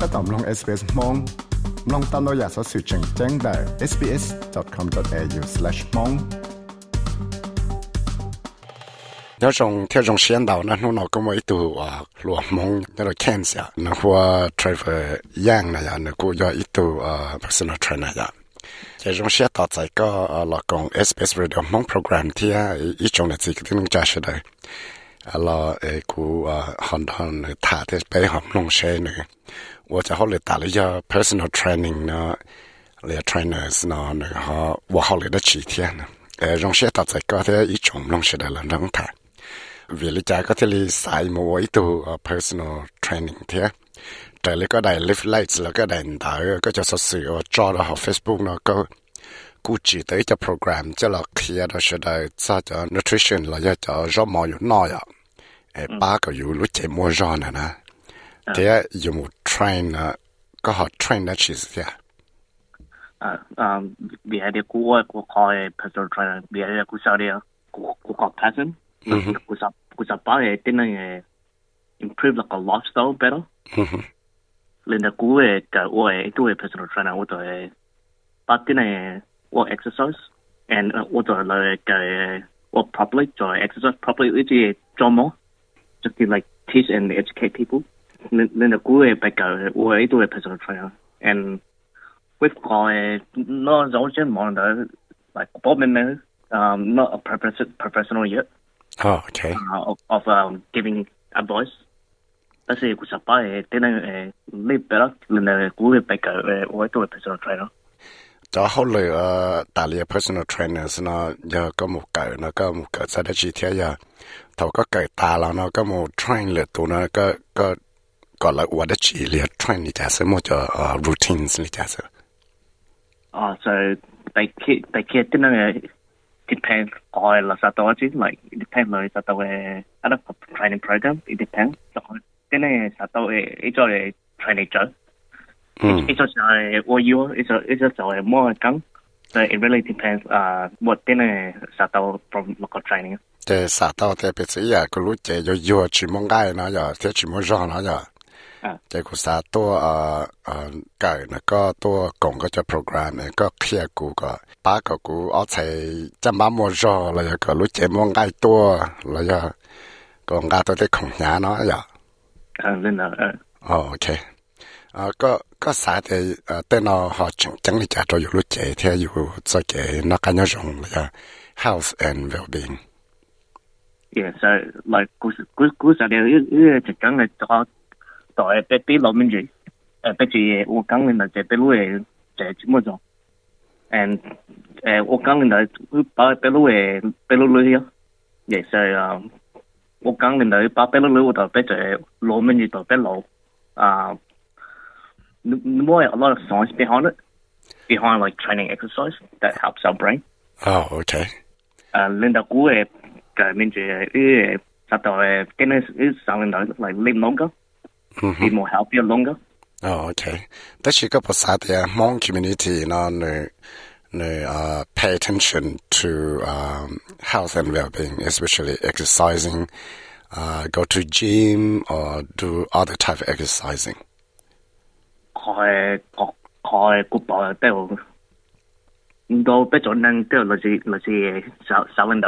ก็ตอมลง SBS มองลองตามเราอยากสอสื่อแจ้งได้ sbs.com.au/mong 有种这种先导呢，我跟我一度罗蒙那个 cancer， 那或 travel 样那样，那个要一度personal trainer 呀。这种先导在个老公 SBS Radio 蒙 program ที่一种的这个ที่能加起来，了กู很多呢他的背后弄些呢，我在后来打了一个 personal training 呢，那 trainers 呢，那个我后来的几天呢，用先导在个的一种弄些的了能谈。vì lý giải có thể lý giải một ý đồ personal training thế, tại lý có đại live lights là cái đại đạo có cho sự sự cho đó học Facebook nó có cụ chỉ tới cho program cho là khi đó sẽ đại cho nutrition là cho rõ mọi yếu nói ba cái yếu lúc chạy mua rõ này nè, thế dùng một train có họ train đó chỉ thế vì hay để của coi personal trainer vì hay để của sao đấy của có passion của sao bảo ấy tên là improve like a lifestyle better. Lên đó của cái của personal trainer của tôi bắt tên là work exercise and của tôi là cái work properly cho exercise properly thì cho more just to like teach and educate people. Lên đó của cái của personal trainer and with coi nó giống như mọi người like bố mình not a professional yet. Oh, okay. Of giving advice. That's it. Kusa pa tên là live better lên của cái của tôi personal trainer. Cho hậu lại tại lý personal trainers nó giờ có một cái sẽ để chỉ thế giờ thầu có cái ta là nó có một train là tụi nó có gọi là what chỉ là train đi chả một cho routines đi chả. So they tên là depends on la strategy like it depends on the other training program it depends cái này cho training cho what you it's more căng so it really depends what cái này from local training thế thì bây giờ cái lúc chơi yo chỉ mong cái nó giờ thế chỉ mong rõ nó giờ thế cái cái nó có cộng cái program này có kia có ba cái ở đây chăm bám mua rõ là cái lúc chơi mong cái là giờ còn cái tôi không nhớ nó giờ lên đó ok có sao thì tên nó họ chẳng lý giải cho lúc chơi theo cho cái nó cái nhau rộng là health and well-being. Yeah, so like cú sao đều chắc chắn là cho tại bé lọ mình gì bé chỉ我刚lên là chỉ bé lúa chỉ mua rồi and我刚lên là把bé lúa here yeah so 我刚lên là把bé lúa到bé只lọ mình gì到bé lọ more a lot of science behind like training exercise that helps our brain. Oh, okay. Lên đó cú cái mình chỉ sao tao cái này sao lên đó like live longer. Be more healthier longer. Oh, okay. That's a good side there. Hmong community, pay attention to health and well-being, especially exercising, go to gym or do other type of exercising. Coi cuộc bỏ đều đâu biết chỗ năng đều là gì sao lên đó.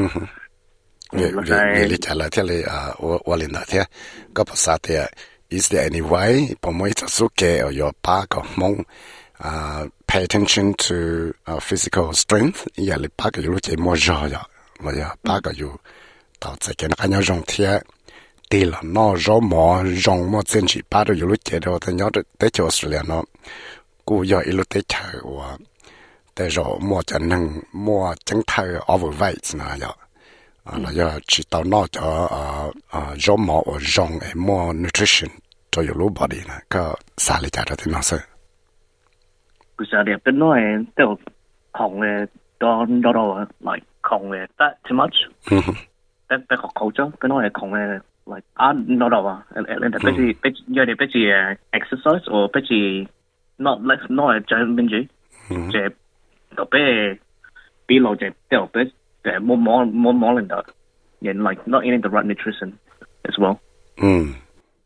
Really trả lời thế là我领导thế, có một sao thế. Is there any way for me to suke or your park or mong pay attention to physical strength? Yeah, le park you look more joy. Là park you tạo ra cái nó nhau rong thế. Đi là nó rõ mò rong mò chân chỉ park you look cái đó thì nhớ tới chỗ Australia nó cú giờ ilu tới chơi và tới rồi mò chân năng mò chân thay overweight nè giờ. Là giờ chỉ tao nói cho rõ mò và rong more nutrition cho your low body nè, có sao lý giải thì nó sẽ. Cứ sao đẹp đến nói đều không đó like không fat too much. Bé có culture cái nói không like đó lên bé giờ để bé chỉ exercise or bé chỉ not chơi bên gì, chơi đó bé bị lâu chơi đều bé more lên đó, and like not eating the right nutrition as well.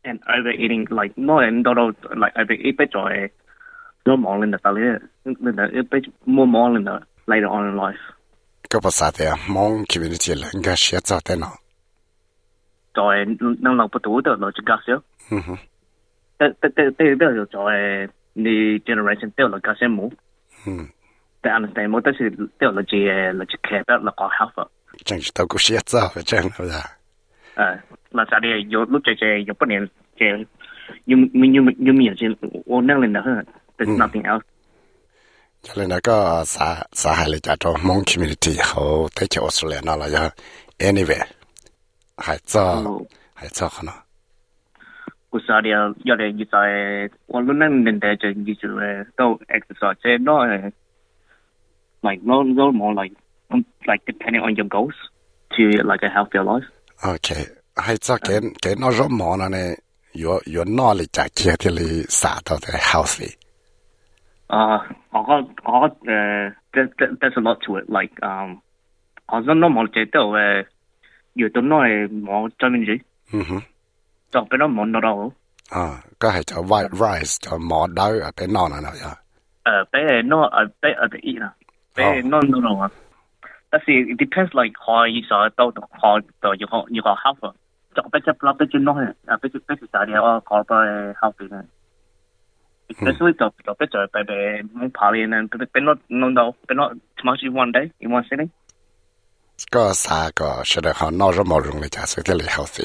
and overeating like no and don't like overeat but joy no more in the later more in the later on in life. Có bao giờ thì mong community là người sẽ cho thế nào? Rồi nó là bắt đầu được chỉ gas chứ. Thế rồi ni generation tiêu là gas mu. They understand more. That's tiêu là chỉ care about là có health. Chẳng chỉ đâu có sẽ cho phải chẳng là. Là sao đi? Yo lúc chơi yo bất niệm chơi. You mean chơi. Ô năng lên đó hơn. There's nothing else. Cho nên là có xã hay là cho mong community họ thấy cho Australia nó là do anywhere. Hay cho không nào? Cú sao đi? Giờ đây như tại ô lúc năng lên đó chơi như đâu exercise chơi nó like no more like depending on your goals to like a healthier life. Okay. Hay cho cái nó rất món này, your knowledge chắc kia thì là xã đó thì healthy. There's a lot to it. Like, I don't know more detail. You don't know more challenging. So, but no more not all. Có hay cho white rice cho mỏ đau ở bên nọ nào vậy? Bé no, bé ở the eat. Bé no. That's it depends like how you saw how you got health. So, bé chấp lắm bé chỉ nói, bé chỉ study how bé healthy. Especially the picture by the party and they're not too much in one day, in one sitting. Có sao có sẽ được họ nói rất mọi người là sẽ thế là healthy.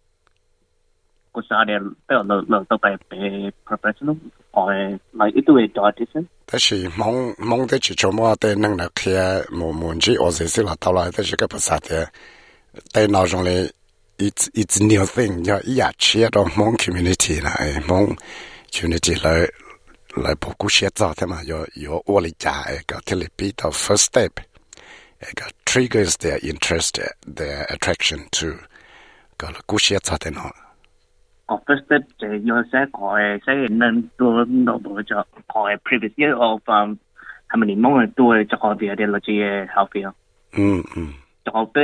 Có sao để là by professional or like it way dietitian. Thế thì mong thế chỉ cho mua tên năng lực kia muốn chỉ ở dưới là tao lại thế thì cái bớt sao thế tên nào trong này it's new thing ya ya chia đó mong community này mong community lại bộ cú sẽ cho thế mà yo ô lý trả cái thì bị the first step cái triggers their interest their attraction to cái là cú sẽ cho thế nào. First step thì yo sẽ nên tôi nó bộ cho coi previous year of how many more tôi cho coi về là chỉ healthier. Cho bé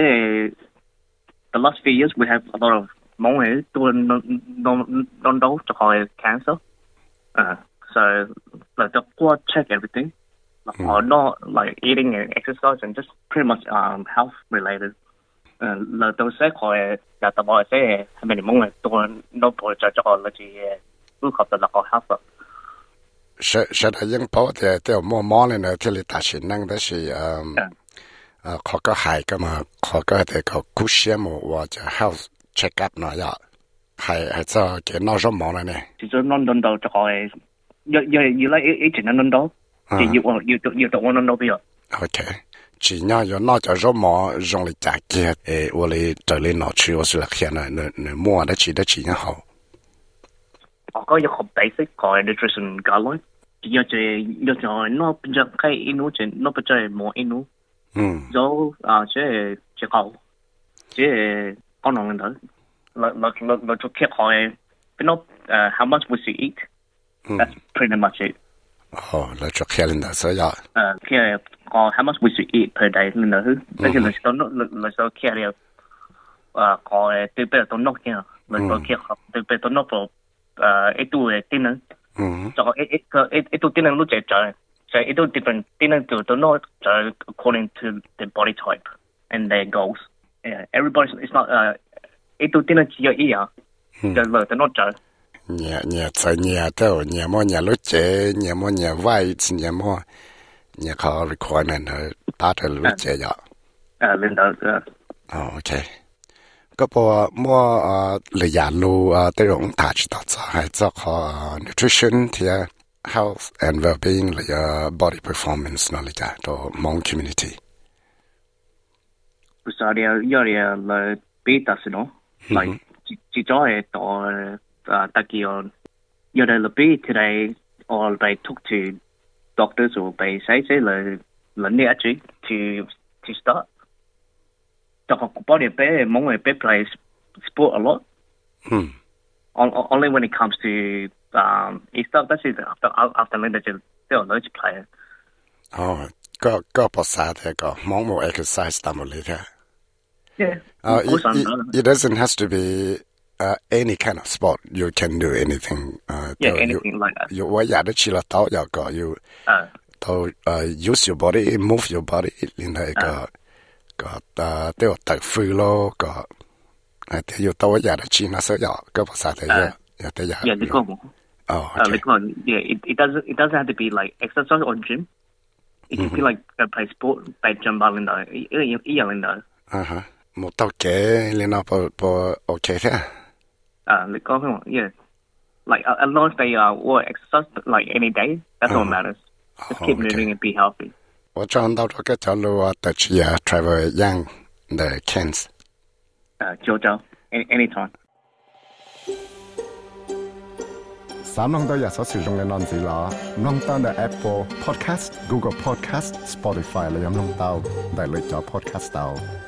the last few years we have a lot of more doing non to call cancer. So like the blood check everything. Or not like eating and exercise and just pretty much health related. Là tôi sẽ coi là tao bảo sẽ hay mình muốn tôi nó bỏ cho là chỉ ước hợp là có health. Sẽ là những bảo thì đều mua lên thì là ta chỉ năng đó là họ có hại cái mà họ có thể có cú xe mà hoặc là health check up nó vậy hay cho cái nó rất món này chỉ cho non đơn đầu cho họ you like ít chỉ non đâu chỉ you don't want to know okay chỉ nhau nó cho rất món dùng để trả kia để我来这里拿去我是来看呢mua的chỉ nhau hậu họ có một học basic coi nutrition guideline giờ nó bây giờ cái inu chỉ nó bây giờ more inu rồi sẽ cầu sẽ con nó lên đó là cho kia hỏi you know how much would you eat that's pretty much it là cho kia lên đó sao vậy kia how much would you eat per day lên đó thế thì là sao kia đi coi từ bây giờ tôi nói kia là sao kia từ bây giờ tôi nói vào ít tuổi tin nữa cho ít tuổi tin nữa lúc trẻ so it all different. They don't know according to the body type and their goals. Everybody, it's not. It all didn't your ear. They're not just. Nhà tại nhà đâu nhà mua nhà lúa chế nhà mua nhà vay nhà mua nhà có requirement ta được lúa chế vậy. Lên đó. Okay. Cái bộ mua lấy nhà lúa tới rồi ta chỉ đào cho hay cho họ nutrition thì health and well-being like body performance nó like that to mong community. So giờ là biết ta sẽ nói, like chỉ cho cái đó ta kêu giờ là biết today or by talk to doctors or by say là nè chứ to start. Cho họ body bé mong bé play sport a lot. Only when it comes to it's not that's it after leadership still allergic player. Có bớt sao thế có mong một exercise tạm một lít thế. Yeah. It doesn't have to be any kind of sport you can do anything. Anything like that. You what the chila tao ya go you use your body, move your body in the go they will take free lo go. You tao ya the china so ya go pa they the go. Oh, okay. It doesn't have to be like exercise or gym. It can be like play sport, play jump ball in the. Một tàu kế lên nó po okay thế. Like as long as they work exercise like any day, that's all matters. Just keep moving and be healthy. 我找到这个叫做的去啊 travel young the Cairns. Jojo, anytime. 三弄到也所使用嘅單字啦，弄到嘅 Apple Podcast、Google Podcast、Spotify 嚟咁弄到，大類咗 Podcast 到。